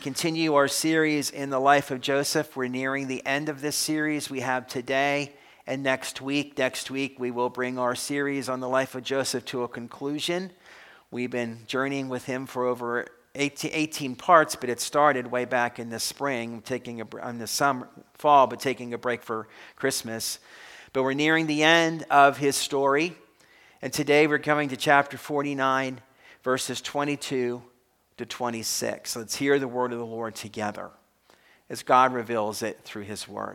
Continue our series in the life of Joseph. We're nearing the end of this series. We have today and next week. Next week, we will bring our series on the life of Joseph to a conclusion. We've been journeying with him for over 18 parts, but it started way back in the spring, in the fall, but taking a break for Christmas. But we're nearing the end of his story, and today we're coming to chapter 49, verses 22 to 26. Let's hear the word of the Lord together as God reveals it through his word.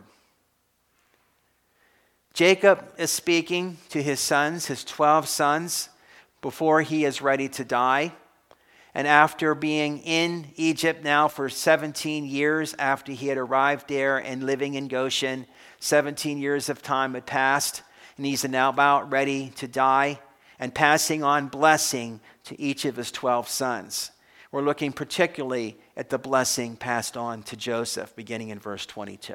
Jacob is speaking to his sons, his 12 sons, before he is ready to die. And after being in Egypt now for 17 years, after he had arrived there and living in Goshen, 17 years of time had passed, and he's now about ready to die and passing on blessing to each of his 12 sons. We're looking particularly at the blessing passed on to Joseph, beginning in verse 22.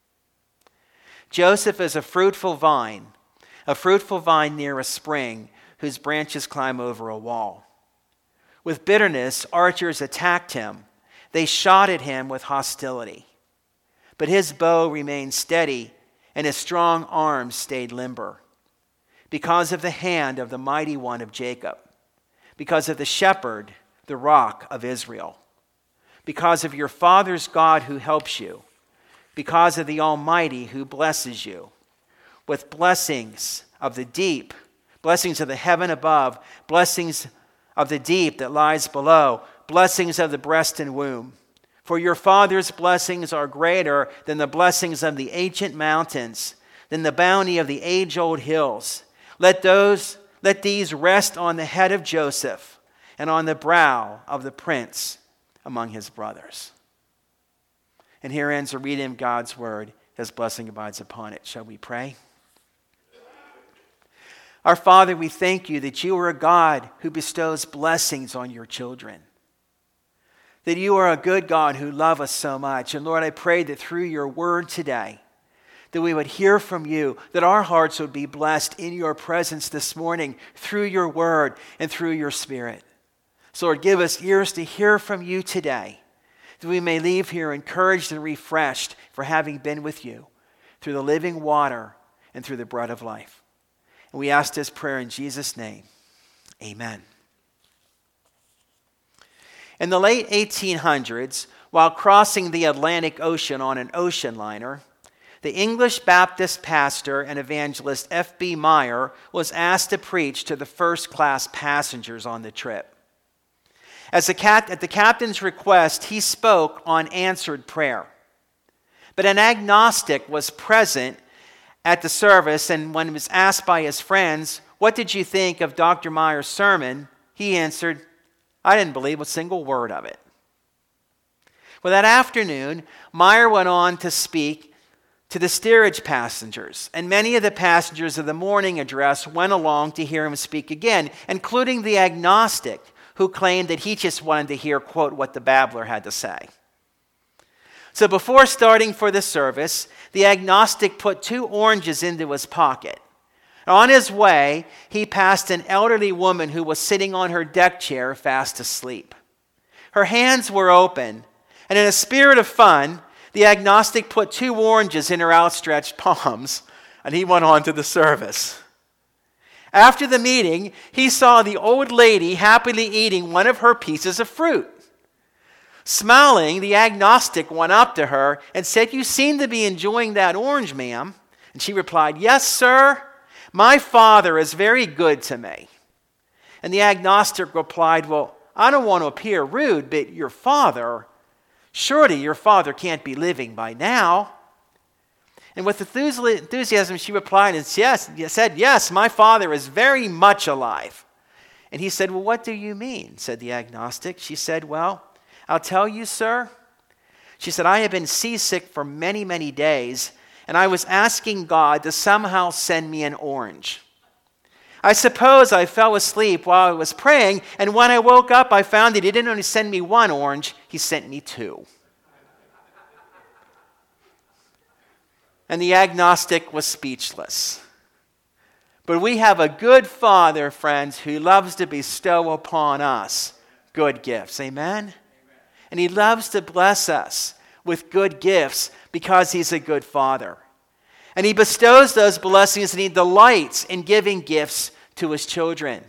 Joseph is a fruitful vine near a spring whose branches climb over a wall. With bitterness, archers attacked him. They shot at him with hostility. But his bow remained steady, and his strong arms stayed limber. Because of the hand of the mighty one of Jacob, because of the shepherd, the rock of Israel, because of your father's God who helps you, because of the Almighty who blesses you, with blessings of the deep, blessings of the heaven above, blessings of the deep that lies below, blessings of the breast and womb. For your father's blessings are greater than the blessings of the ancient mountains, than the bounty of the age-old hills. Let these rest on the head of Joseph, and on the brow of the prince among his brothers. And here ends the reading of God's word. His blessing abides upon it. Shall we pray? Our Father, we thank you that you are a God who bestows blessings on your children. That you are a good God who loves us so much. And Lord, I pray that through your word today, that we would hear from you, that our hearts would be blessed in your presence this morning through your word and through your spirit. So Lord, give us ears to hear from you today, that we may leave here encouraged and refreshed for having been with you through the living water and through the bread of life. And we ask this prayer in Jesus' name. Amen. In the late 1800s, while crossing the Atlantic Ocean on an ocean liner, the English Baptist pastor and evangelist F.B. Meyer was asked to preach to the first-class passengers on the trip. At the captain's request, he spoke on answered prayer. But an agnostic was present at the service, and when he was asked by his friends, "What did you think of Dr. Meyer's sermon?" he answered, "I didn't believe a single word of it." Well, that afternoon, Meyer went on to speak to the steerage passengers, and many of the passengers of the morning address went along to hear him speak again, including the agnostic, who claimed that he just wanted to hear, quote, what the babbler had to say. So before starting for the service, the agnostic put 2 oranges into his pocket. On his way, he passed an elderly woman who was sitting on her deck chair fast asleep. Her hands were open, and in a spirit of fun, the agnostic put 2 oranges in her outstretched palms, and he went on to the service. After the meeting, he saw the old lady happily eating one of her pieces of fruit. Smiling, the agnostic went up to her and said, "You seem to be enjoying that orange, ma'am." And she replied, "Yes, sir. My father is very good to me." And the agnostic replied, "Well, I don't want to appear rude, but surely your father can't be living by now." And with enthusiasm, she replied and said, "Yes, my father is very much alive." And he said, "Well, what do you mean?" said the agnostic. She said, "Well, I'll tell you, sir." She said, "I have been seasick for many, many days, and I was asking God to somehow send me an orange. I suppose I fell asleep while I was praying, and when I woke up, I found that he didn't only send me 1 orange, he sent me 2. And the agnostic was speechless. But we have a good Father, friends, who loves to bestow upon us good gifts. Amen? And he loves to bless us with good gifts because he's a good father. And he bestows those blessings and he delights in giving gifts to his children.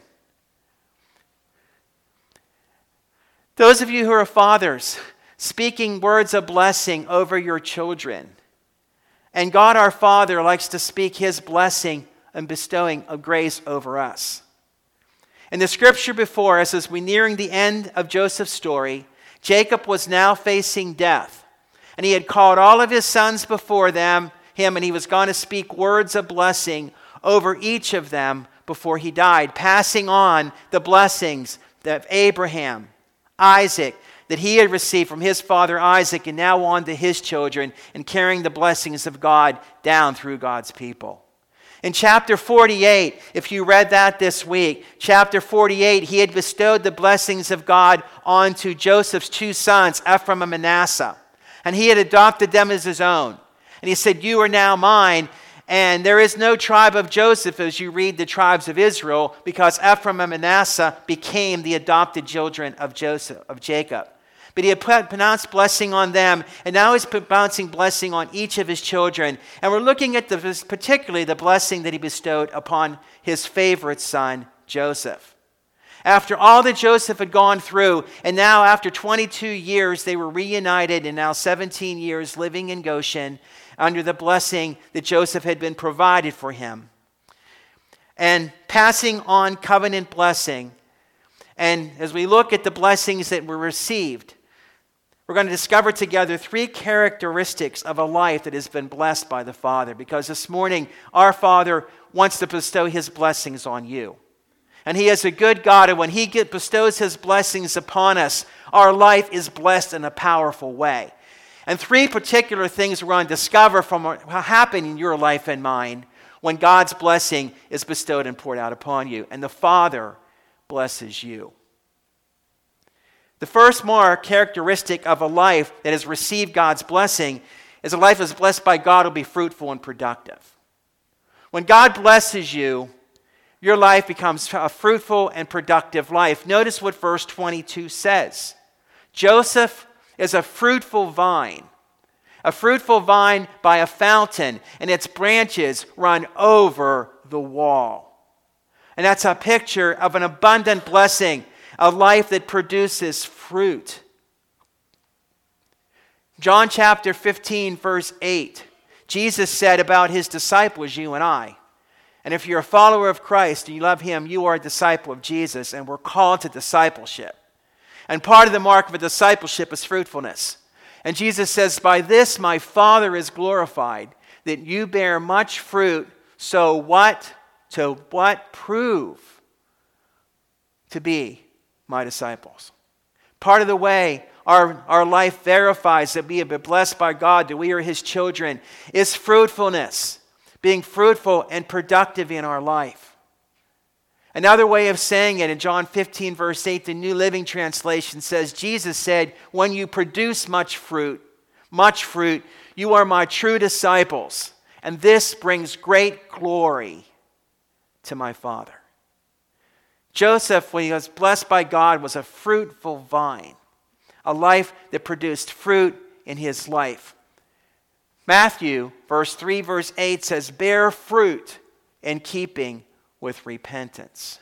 Those of you who are fathers, speaking words of blessing over your children. And God our Father likes to speak his blessing and bestowing of grace over us. In the scripture before us, as we're nearing the end of Joseph's story, Jacob was now facing death. And he had called all of his sons before him, and he was going to speak words of blessing over each of them before he died, passing on the blessings of Abraham, Isaac, that he had received from his father Isaac, and now on to his children, and carrying the blessings of God down through God's people. In chapter 48, if you read that this week, chapter 48, he had bestowed the blessings of God onto Joseph's two sons, Ephraim and Manasseh. And he had adopted them as his own. And he said, "You are now mine." And there is no tribe of Joseph as you read the tribes of Israel, because Ephraim and Manasseh became the adopted children of Jacob. But he had pronounced blessing on them, and now he's pronouncing blessing on each of his children. And we're looking at particularly the blessing that he bestowed upon his favorite son, Joseph. After all that Joseph had gone through, and now after 22 years, they were reunited, and now 17 years living in Goshen under the blessing that Joseph had been provided for him. And passing on covenant blessing. And as we look at the blessings that were received, we're going to discover together three characteristics of a life that has been blessed by the Father. Because this morning, our Father wants to bestow his blessings on you. And he is a good God, and when he bestows his blessings upon us, our life is blessed in a powerful way. And three particular things we're going to discover from what happened in your life and mine when God's blessing is bestowed and poured out upon you. And the Father blesses you. The first characteristic of a life that has received God's blessing is a life that is blessed by God will be fruitful and productive. When God blesses you, your life becomes a fruitful and productive life. Notice what verse 22 says. Joseph is a fruitful vine by a fountain, and its branches run over the wall. And that's a picture of an abundant blessing, a life that produces fruit. John chapter 15, verse 8, Jesus said about his disciples, you and I, and if you're a follower of Christ and you love him, you are a disciple of Jesus, and we're called to discipleship. And part of the mark of a discipleship is fruitfulness. And Jesus says, by this my Father is glorified, that you bear much fruit, so what? To what? Prove to be my disciples. Part of the way our life verifies that we have been blessed by God, that we are his children, is fruitfulness. Being fruitful and productive in our life. Another way of saying it in John 15, verse 8, the New Living Translation says, Jesus said, when you produce much fruit, you are my true disciples, and this brings great glory to my Father. Joseph, when he was blessed by God, was a fruitful vine, a life that produced fruit in his life. Matthew, verse 3, verse 8 says, bear fruit in keeping with repentance.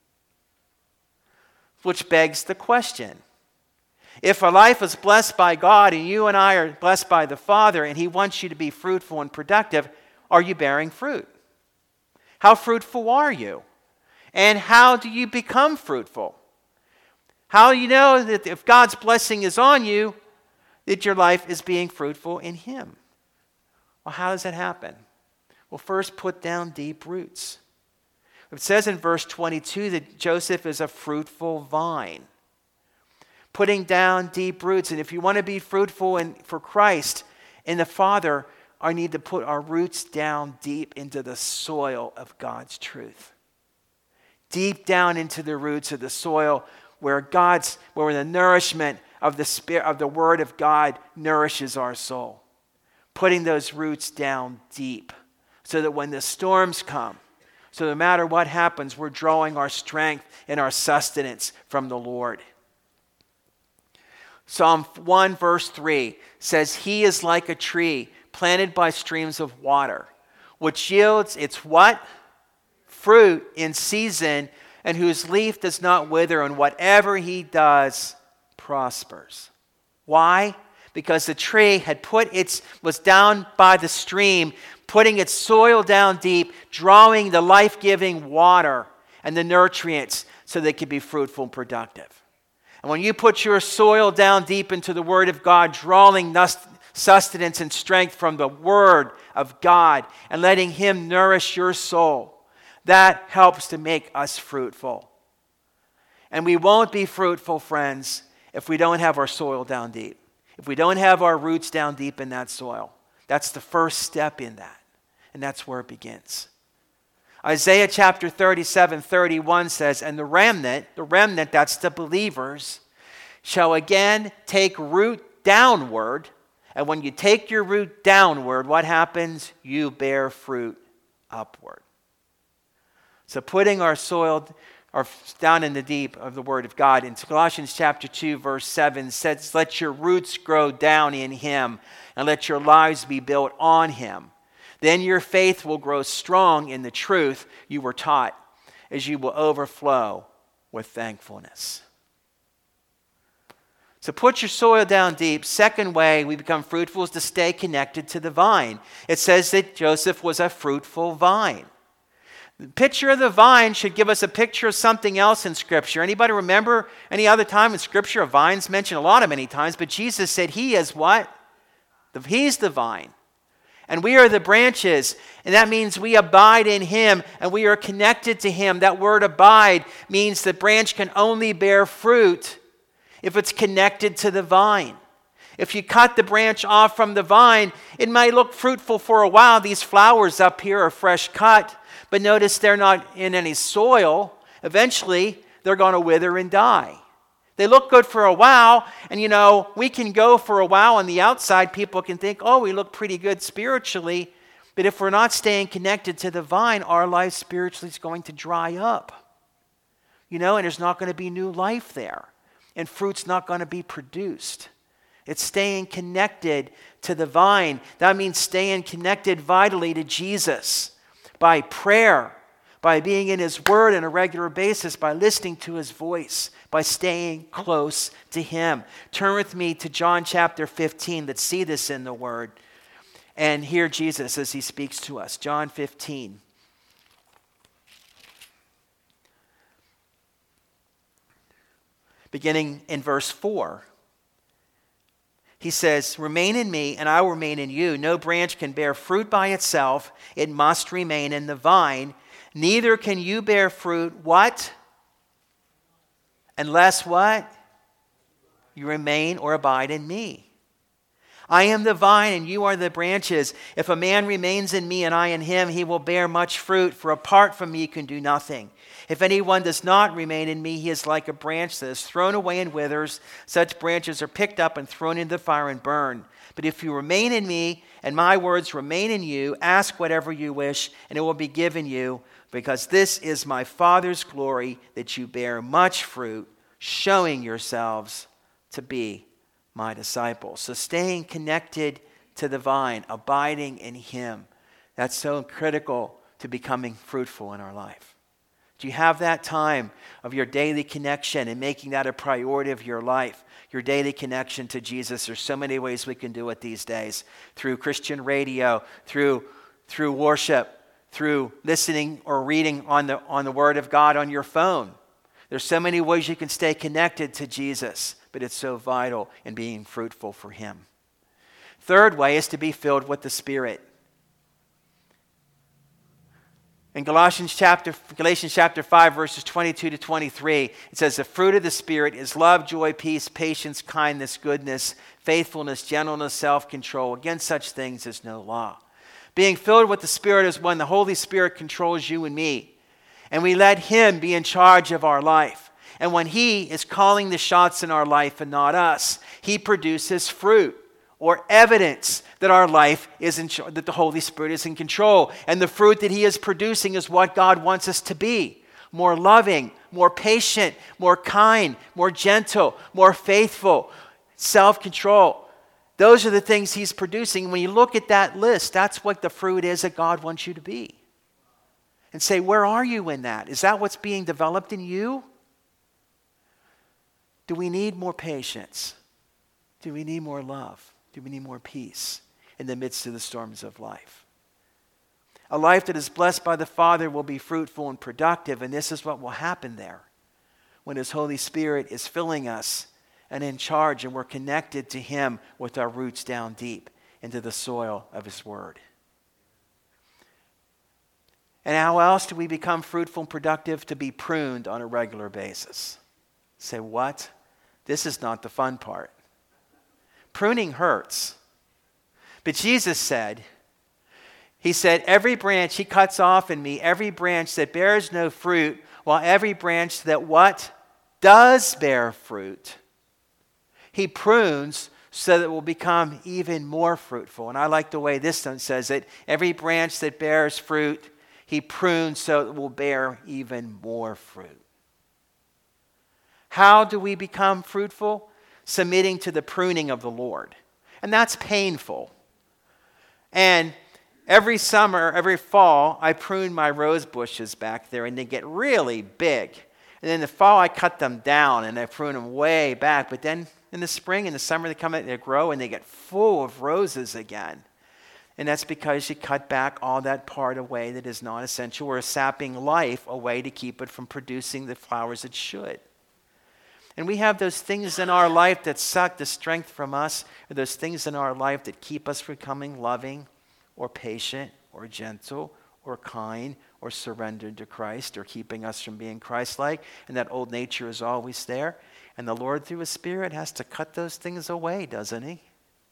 Which begs the question, if a life is blessed by God and you and I are blessed by the Father and he wants you to be fruitful and productive, are you bearing fruit? How fruitful are you? And how do you become fruitful? How do you know that if God's blessing is on you, that your life is being fruitful in him? Well, how does that happen? Well, first, put down deep roots. It says in verse 22 that Joseph is a fruitful vine. Putting down deep roots. And if you want to be fruitful for Christ and the Father, I need to put our roots down deep into the soil of God's truth. Deep down into the roots of the soil where the nourishment of the Spirit, of the Word of God nourishes our soul. Putting those roots down deep so that when the storms come, so no matter what happens, we're drawing our strength and our sustenance from the Lord. Psalm 1 verse 3 says, he is like a tree planted by streams of water, which yields its what? Fruit in season, and whose leaf does not wither, and whatever he does prospers. Why? Because the tree had was down by the stream, putting its soil down deep, drawing the life-giving water and the nutrients so they could be fruitful and productive. And when you put your soil down deep into the Word of God, drawing sustenance and strength from the Word of God and letting Him nourish your soul, that helps to make us fruitful. And we won't be fruitful, friends, if we don't have our soil down deep. If we don't have our roots down deep in that soil. That's the first step in that. And that's where it begins. Isaiah chapter 37:31 says, and the remnant, that's the believers, shall again take root downward. And when you take your root downward, what happens? You bear fruit upward. So putting our soil down in the deep of the Word of God. In Colossians chapter 2, verse 7 says, let your roots grow down in Him, and let your lives be built on Him. Then your faith will grow strong in the truth you were taught, as you will overflow with thankfulness. So put your soil down deep. Second way we become fruitful is to stay connected to the vine. It says that Joseph was a fruitful vine. The picture of the vine should give us a picture of something else in Scripture. Anybody remember any other time in Scripture a vine's mentioned many times, but Jesus said He is what? He's the vine. And we are the branches, and that means we abide in Him, and we are connected to Him. That word abide means the branch can only bear fruit if it's connected to the vine. If you cut the branch off from the vine, it might look fruitful for a while. These flowers up here are fresh cut, but notice they're not in any soil. Eventually, they're going to wither and die. They look good for a while, and we can go for a while on the outside. People can think, oh, we look pretty good spiritually. But if we're not staying connected to the vine, our life spiritually is going to dry up. And there's not going to be new life there. And fruit's not going to be produced. It's staying connected to the vine. That means staying connected vitally to Jesus by prayer, by being in His Word on a regular basis, by listening to His voice, by staying close to Him. Turn with me to John chapter 15. Let's see this in the Word and hear Jesus as He speaks to us. John 15. Beginning in verse 4. He says, remain in me, and I will remain in you. No branch can bear fruit by itself. It must remain in the vine. Neither can you bear fruit, what? Unless what? You remain or abide in me. I am the vine, and you are the branches. If a man remains in me and I in him, he will bear much fruit, for apart from me he can do nothing. If anyone does not remain in me, he is like a branch that is thrown away and withers. Such branches are picked up and thrown into the fire and burned. But if you remain in me, and my words remain in you, ask whatever you wish, and it will be given you, because this is my Father's glory, that you bear much fruit, showing yourselves to be my disciples. So staying connected to the vine, abiding in Him, that's so critical to becoming fruitful in our life. Do you have that time of your daily connection and making that a priority of your life? Your daily connection to Jesus. There's so many ways we can do it these days. Through Christian radio, through worship, through listening or reading on the Word of God on your phone. There's so many ways you can stay connected to Jesus, but it's so vital in being fruitful for Him. Third way is to be filled with the Spirit. In Galatians chapter 5, verses 22 to 23, it says, the fruit of the Spirit is love, joy, peace, patience, kindness, goodness, faithfulness, gentleness, self-control. Against such things is no law. Being filled with the Spirit is when the Holy Spirit controls you and me, and we let Him be in charge of our life. And when He is calling the shots in our life and not us, He produces fruit or evidence that our life is that the Holy Spirit is in control. And the fruit that He is producing is what God wants us to be. More loving, more patient, more kind, more gentle, more faithful, self-control. Those are the things he's producing. When you look at that list, that's what the fruit is that God wants you to be. And say, where are you in that? Is that what's being developed in you? Do we need more patience? Do we need more love? Do we need more peace in the midst of the storms of life? A life that is blessed by the Father will be fruitful and productive, and this is what will happen there when His Holy Spirit is filling us and in charge, and we're connected to Him with our roots down deep into the soil of His Word. And how else do we become fruitful and productive? To be pruned on a regular basis. Say, what? This is not the fun part. Pruning hurts. But Jesus said, He said, every branch He cuts off in me, every branch that bears no fruit, while every branch that what? Does bear fruit, He prunes so that it will become even more fruitful. And I like the way this one says it. Every branch that bears fruit, He prunes so it will bear even more fruit. How do we become fruitful? Submitting to the pruning of the Lord. And that's painful. And every summer, every fall, I prune my rose bushes back there, and they get really big. And in the fall, I cut them down, and I prune them way back. But then in the spring and the summer, they come out, they grow, and they get full of roses again. And that's because you cut back all that part away that is not essential, or sapping life away to keep it from producing the flowers it should. And we have those things in our life that suck the strength from us, or those things in our life that keep us from becoming loving, or patient, or gentle, or kind, or surrendered to Christ, or keeping us from being Christ-like. And that old nature is always there. And the Lord, through His Spirit, has to cut those things away, doesn't He?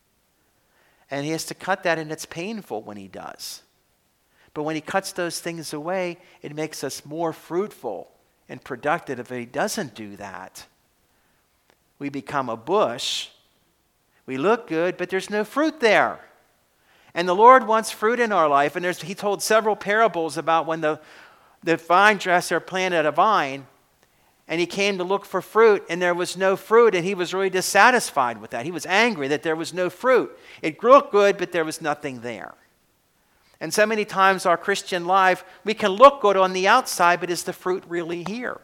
And He has to cut that, and it's painful when He does. But when He cuts those things away, it makes us more fruitful and productive. If He doesn't do that, we become a bush. We look good, but there's no fruit there. And the Lord wants fruit in our life. And He told several parables about when the vine dresser planted a vine, and he came to look for fruit, and there was no fruit, and he was really dissatisfied with that. He was angry that there was no fruit. It looked good, but there was nothing there. And so many times our Christian life, we can look good on the outside, but is the fruit really here?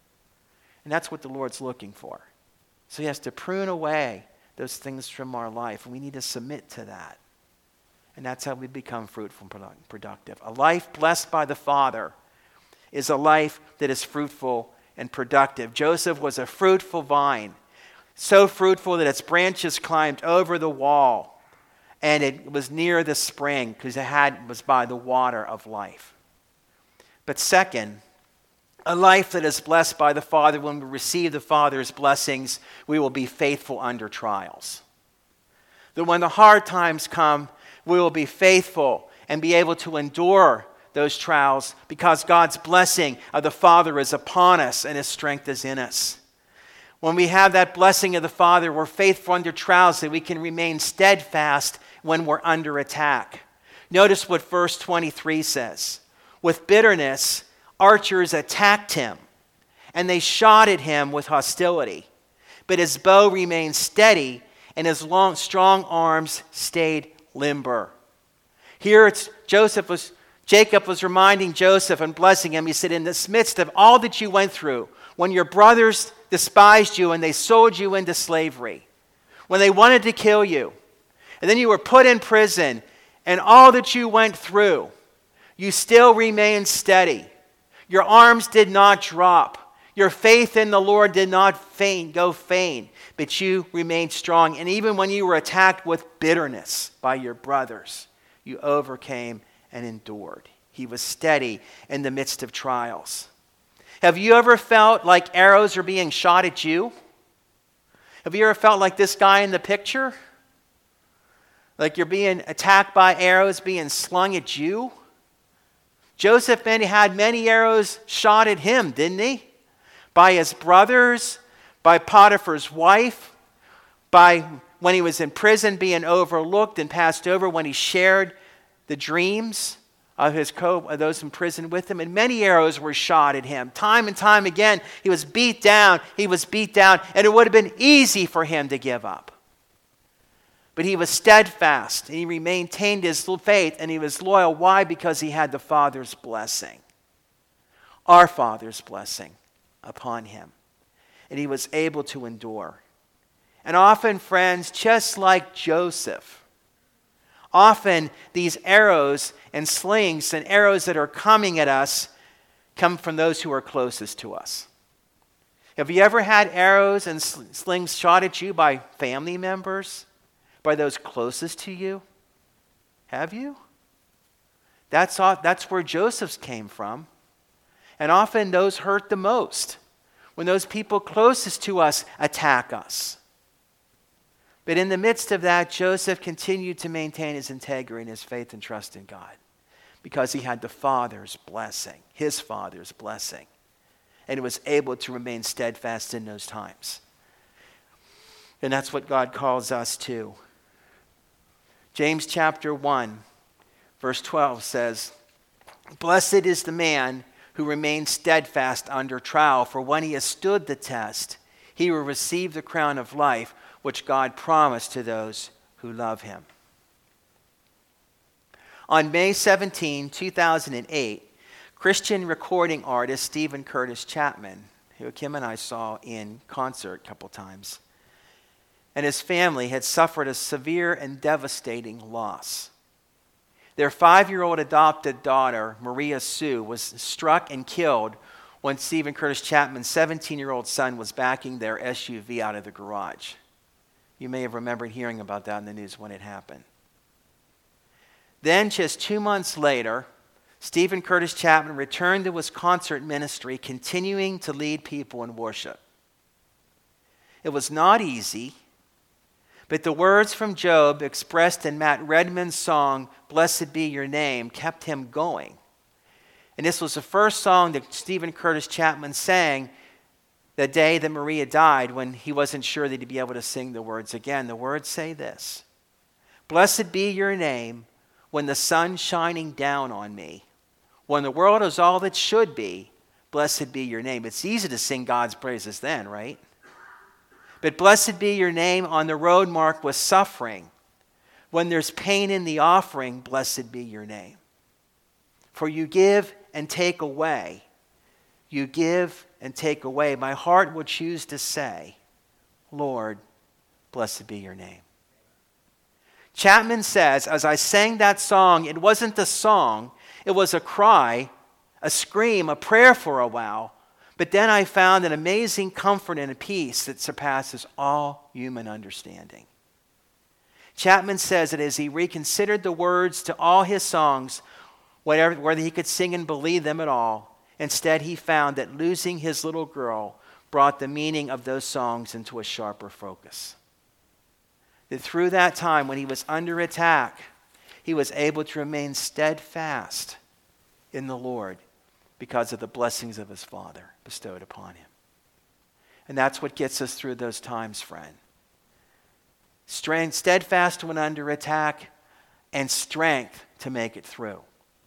And that's what the Lord's looking for. So He has to prune away those things from our life, and we need to submit to that. And that's how we become fruitful and productive. A life blessed by the Father is a life that is fruitful and productive. Joseph was a fruitful vine, so fruitful that its branches climbed over the wall, and it was near the spring because it was by the water of life. But second, a life that is blessed by the Father, when we receive the Father's blessings, we will be faithful under trials. That when the hard times come, we will be faithful and be able to endure those trials because God's blessing of the Father is upon us and His strength is in us. When we have that blessing of the Father, we're faithful under trials that we can remain steadfast when we're under attack. Notice what verse 23 says. With bitterness, archers attacked him, and they shot at him with hostility. But his bow remained steady, and his strong arms stayed limber. Here Jacob was reminding Joseph and blessing him. He said, in this midst of all that you went through, when your brothers despised you and they sold you into slavery, when they wanted to kill you, and then you were put in prison, and all that you went through, you still remained steady. Your arms did not drop. Your faith in the Lord did not go faint, but you remained strong. And even when you were attacked with bitterness by your brothers, you overcame and endured. He was steady in the midst of trials. Have you ever felt like arrows are being shot at you? Have you ever felt like this guy in the picture? Like you're being attacked by arrows being slung at you? Joseph had many arrows shot at him, didn't he? By his brothers, by Potiphar's wife, by when he was in prison being overlooked and passed over, when he shared the dreams of those in prison with him. And many arrows were shot at him. Time and time again, he was beat down, and it would have been easy for him to give up. But he was steadfast, and he maintained his faith, and he was loyal. Why? Because he had the Father's blessing, our Father's blessing upon him. And he was able to endure. And often, friends, just like Joseph, often these arrows and slings and arrows that are coming at us come from those who are closest to us. Have you ever had arrows and slings shot at you by family members? By those closest to you? Have you? That's where Joseph's came from. And often those hurt the most, when those people closest to us attack us. But in the midst of that, Joseph continued to maintain his integrity and his faith and trust in God, because he had the Father's blessing, his Father's blessing, and he was able to remain steadfast in those times. And that's what God calls us to. James chapter 1, verse 12 says, "Blessed is the man who remains steadfast under trial, for when he has stood the test, he will receive the crown of life which God promised to those who love him." On May 17, 2008, Christian recording artist Stephen Curtis Chapman, who Kim and I saw in concert a couple times, and his family had suffered a severe and devastating loss. Their 5-year-old adopted daughter, Maria Sue, was struck and killed when Stephen Curtis Chapman's 17-year-old son was backing their SUV out of the garage. You may have remembered hearing about that in the news when it happened. Then, just 2 months later, Stephen Curtis Chapman returned to his concert ministry, continuing to lead people in worship. It was not easy, but the words from Job expressed in Matt Redman's song, "Blessed Be Your Name," kept him going. And this was the first song that Stephen Curtis Chapman sang the day that Maria died, when he wasn't sure that he'd be able to sing the words again. The words say this: "Blessed be your name when the sun's shining down on me. When the world is all it should be, blessed be your name." It's easy to sing God's praises then, right? But blessed be your name on the road marked with suffering. When there's pain in the offering, blessed be your name. For you give and take away. You give and take away. My heart will choose to say, Lord, blessed be your name. Chapman says, as I sang that song, it wasn't a song, it was a cry, a scream, a prayer for a while. But then I found an amazing comfort and a peace that surpasses all human understanding. Chapman says that as he reconsidered the words to all his songs, whether he could sing and believe them at all, instead he found that losing his little girl brought the meaning of those songs into a sharper focus. That through that time when he was under attack, he was able to remain steadfast in the Lord because of the blessings of his Father bestowed upon him. And that's what gets us through those times, friend. Strength, steadfast when under attack, and strength to make it through.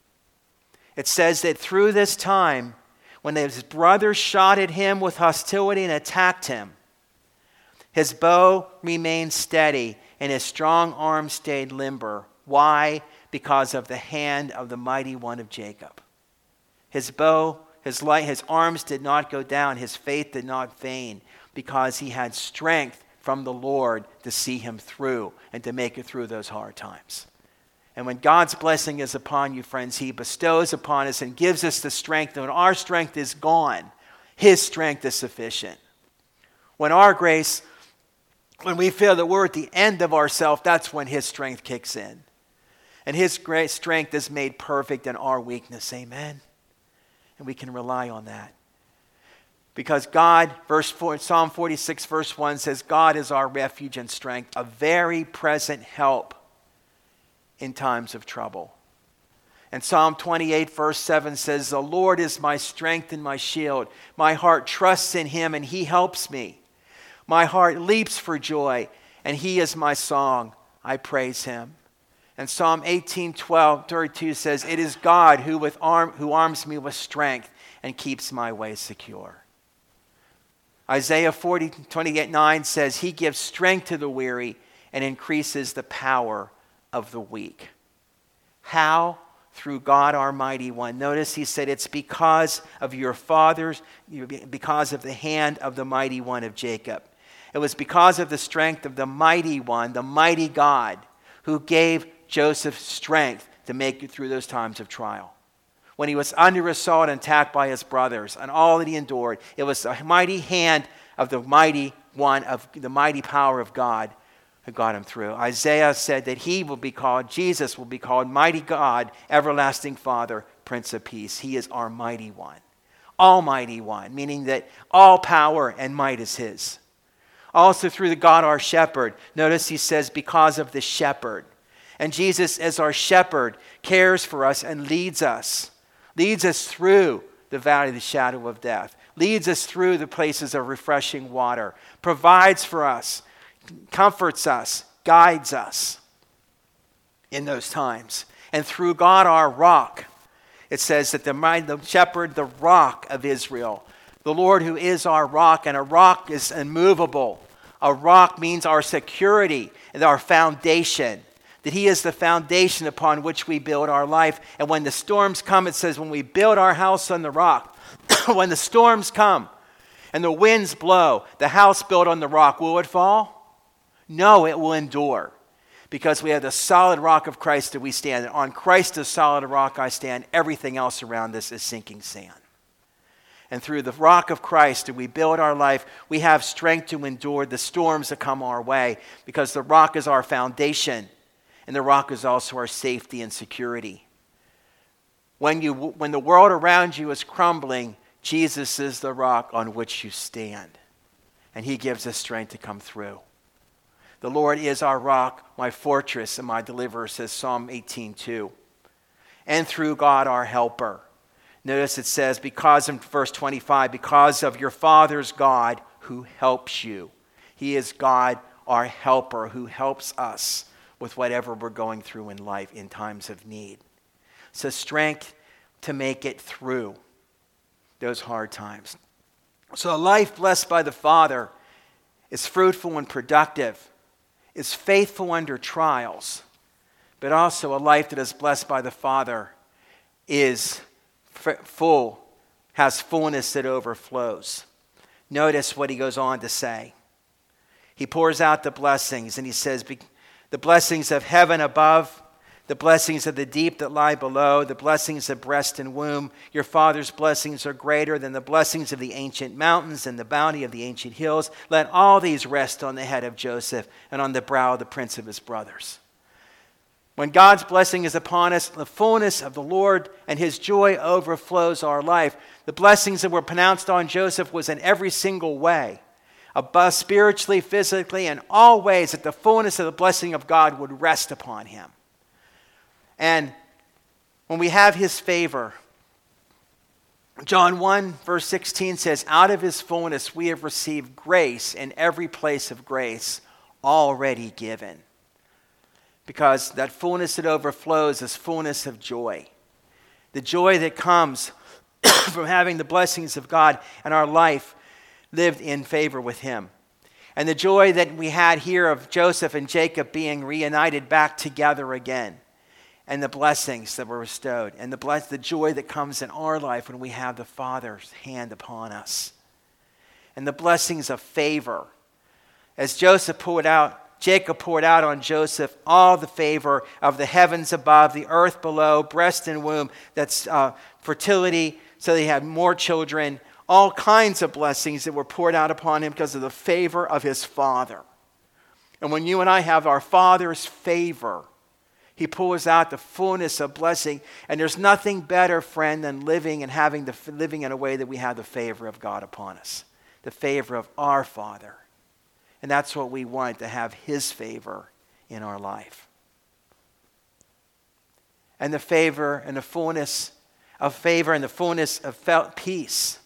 It says that through this time, when his brothers shot at him with hostility and attacked him, his bow remained steady and his strong arm stayed limber. Why? Because of the hand of the mighty one of Jacob. His bow, his arms did not go down. His faith did not wane, because he had strength from the Lord to see him through and to make it through those hard times. And when God's blessing is upon you, friends, he bestows upon us and gives us the strength. And when our strength is gone, his strength is sufficient. When we feel that we're at the end of ourselves, that's when his strength kicks in. And his great strength is made perfect in our weakness. Amen. And we can rely on that. Because God, Psalm 46, verse 1 says, God is our refuge and strength, a very present help in times of trouble. And Psalm 28, verse 7 says, the Lord is my strength and my shield. My heart trusts in him and he helps me. My heart leaps for joy and he is my song. I praise him. And Psalm 18:32 says, it is God who arms me with strength and keeps my way secure. Isaiah 40:28-9 says, he gives strength to the weary and increases the power of the weak. How? Through God our mighty one. Notice he said it's because of your fathers, because of the hand of the mighty one of Jacob. It was because of the strength of the mighty one, the mighty God, who gave Joseph strength to make it through those times of trial. When he was under assault and attacked by his brothers and all that he endured, it was the mighty hand of the mighty one, of the mighty power of God, who got him through. Isaiah said that Jesus will be called Mighty God, Everlasting Father, Prince of Peace. He is our mighty one. Almighty one, meaning that all power and might is his. Also through the God our shepherd. Notice he says because of the shepherd. And Jesus as our shepherd cares for us and leads us through the valley of the shadow of death, leads us through the places of refreshing water, provides for us, comforts us, guides us in those times. And through God our rock, it says that the shepherd, the rock of Israel, the Lord who is our rock, and a rock is immovable. A rock means our security and our foundation, that he is the foundation upon which we build our life. And when the storms come, it says when we build our house on the rock, when the storms come and the winds blow, the house built on the rock, will it fall? No, it will endure, because we have the solid rock of Christ that we stand. And on Christ, the solid rock I stand. Everything else around us is sinking sand. And through the rock of Christ, we build our life. We have strength to endure the storms that come our way, because the rock is our foundation, and the rock is also our safety and security. When the world around you is crumbling, Jesus is the rock on which you stand, and he gives us strength to come through. The Lord is our rock, my fortress, and my deliverer, says Psalm 18:2. And through God our helper. Notice it says, because in verse 25, because of your Father's God who helps you. He is God, our helper, who helps us with whatever we're going through in life in times of need. So strength to make it through those hard times. So a life blessed by the Father is fruitful and productive, is faithful under trials, but also a life that is blessed by the Father is full, has fullness that overflows. Notice what he goes on to say. He pours out the blessings, and he says, the blessings of heaven above, the blessings of the deep that lie below, the blessings of breast and womb. Your Father's blessings are greater than the blessings of the ancient mountains and the bounty of the ancient hills. Let all these rest on the head of Joseph and on the brow of the prince of his brothers. When God's blessing is upon us, the fullness of the Lord and his joy overflows our life. The blessings that were pronounced on Joseph was in every single way, above spiritually, physically, and all ways that the fullness of the blessing of God would rest upon him. And when we have his favor, John 1 verse 16 says, out of his fullness we have received grace in every place of grace already given. Because that fullness that overflows is fullness of joy. The joy that comes from having the blessings of God in our life lived in favor with him. And the joy that we had here of Joseph and Jacob being reunited back together again. And the blessings that were bestowed. And the joy that comes in our life when we have the Father's hand upon us. And the blessings of favor. As Jacob poured out on Joseph all the favor of the heavens above, the earth below, breast and womb, that's fertility, so they had more children, all kinds of blessings that were poured out upon him because of the favor of his Father. And when you and I have our Father's favor, he pours out the fullness of blessing. And there's nothing better, friend, than living in a way that we have the favor of God upon us, the favor of our Father. And that's what we want, to have his favor in our life. And the favor and the fullness of favor and the fullness of felt peace.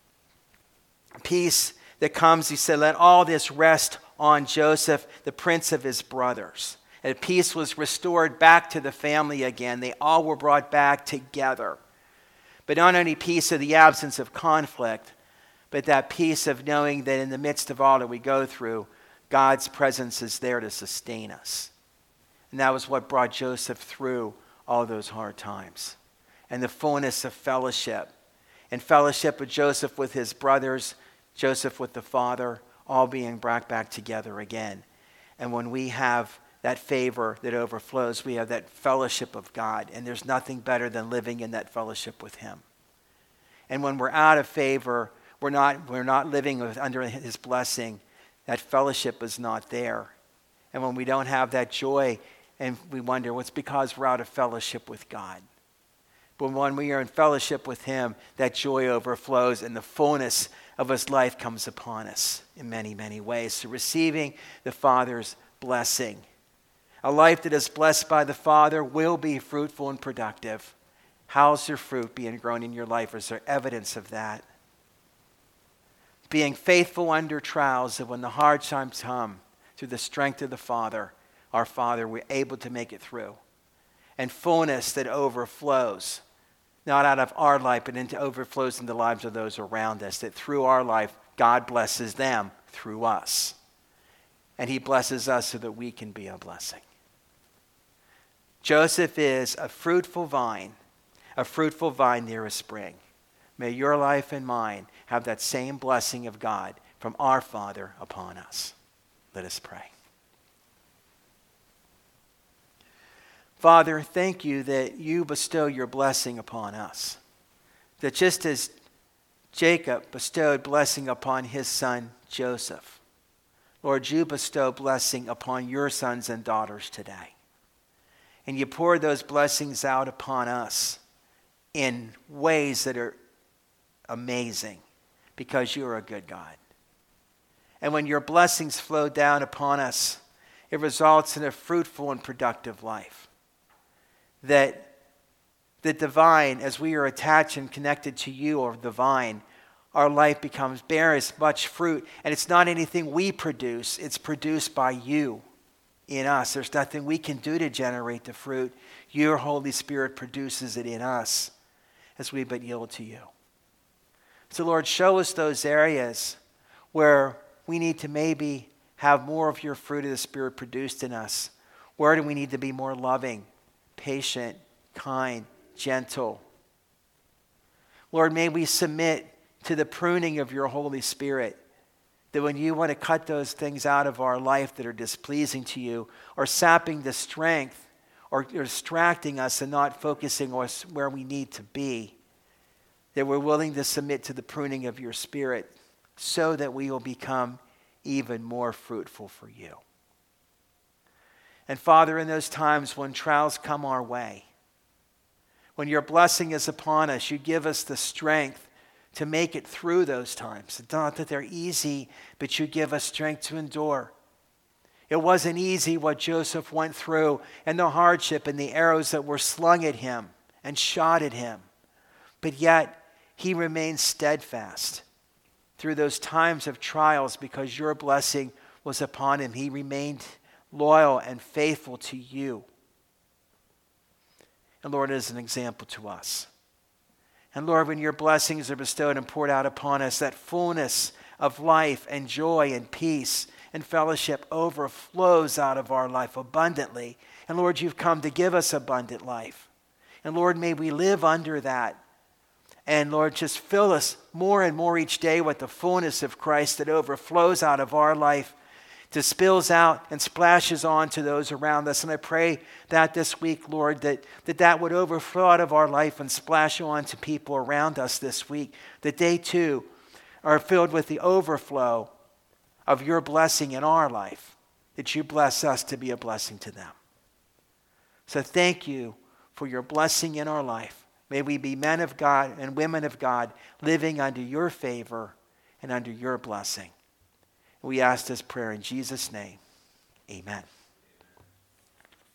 Peace that comes, he said, let all this rest on Joseph, the prince of his brothers. And peace was restored back to the family again. They all were brought back together. But not only peace of the absence of conflict, but that peace of knowing that in the midst of all that we go through, God's presence is there to sustain us. And that was what brought Joseph through all those hard times. And the fullness of fellowship. And fellowship with Joseph with his brothers, Joseph with the father, all being brought back together again. And when we have that favor that overflows, we have that fellowship of God. And there's nothing better than living in that fellowship with him. And when we're out of favor, we're not living under his blessing, that fellowship is not there. And when we don't have that joy, and we wonder, well, it's because we're out of fellowship with God. But when we are in fellowship with him, that joy overflows and the fullness of his life comes upon us in many, many ways. So receiving the Father's blessing. A life that is blessed by the Father will be fruitful and productive. How's your fruit being grown in your life? Is there evidence of that? Being faithful under trials, that when the hard times come, through the strength of the Father, our Father, we're able to make it through. And fullness that overflows, not out of our life, but into overflows in the lives of those around us, that through our life, God blesses them through us. And he blesses us so that we can be a blessing. Joseph is a fruitful vine near a spring. May your life and mine have that same blessing of God from our Father upon us. Let us pray. Father, thank you that you bestow your blessing upon us. That just as Jacob bestowed blessing upon his son Joseph, Lord, you bestow blessing upon your sons and daughters today. And you pour those blessings out upon us in ways that are amazing because you are a good God. And when your blessings flow down upon us, it results in a fruitful and productive life. That the divine, as we are attached and connected to you or the vine, our life bears much fruit. And it's not anything we produce, it's produced by you in us. There's nothing we can do to generate the fruit. Your Holy Spirit produces it in us as we but yield to you. So Lord, show us those areas where we need to maybe have more of your fruit of the Spirit produced in us. Where do we need to be more loving, patient, kind, gentle? Lord, may we submit to the pruning of your Holy Spirit, that when you want to cut those things out of our life that are displeasing to you, or sapping the strength, or distracting us and not focusing us where we need to be, that we're willing to submit to the pruning of your Spirit so that we will become even more fruitful for you. And Father, in those times when trials come our way, when your blessing is upon us, you give us the strength to make it through those times. It's not that they're easy, but you give us strength to endure. It wasn't easy what Joseph went through and the hardship and the arrows that were slung at him and shot at him. But yet, he remained steadfast through those times of trials because your blessing was upon him. He remained loyal and faithful to you. And Lord, it is an example to us. And Lord, when your blessings are bestowed and poured out upon us, that fullness of life and joy and peace and fellowship overflows out of our life abundantly. And Lord, you've come to give us abundant life. And Lord, may we live under that. And Lord, just fill us more and more each day with the fullness of Christ that overflows out of our life, that spills out and splashes on to those around us. And I pray that this week, Lord, that would overflow out of our life and splash on to people around us this week, that they too are filled with the overflow of your blessing in our life, that you bless us to be a blessing to them. So thank you for your blessing in our life. May we be men of God and women of God living under your favor and under your blessing. We ask this prayer in Jesus' name. Amen.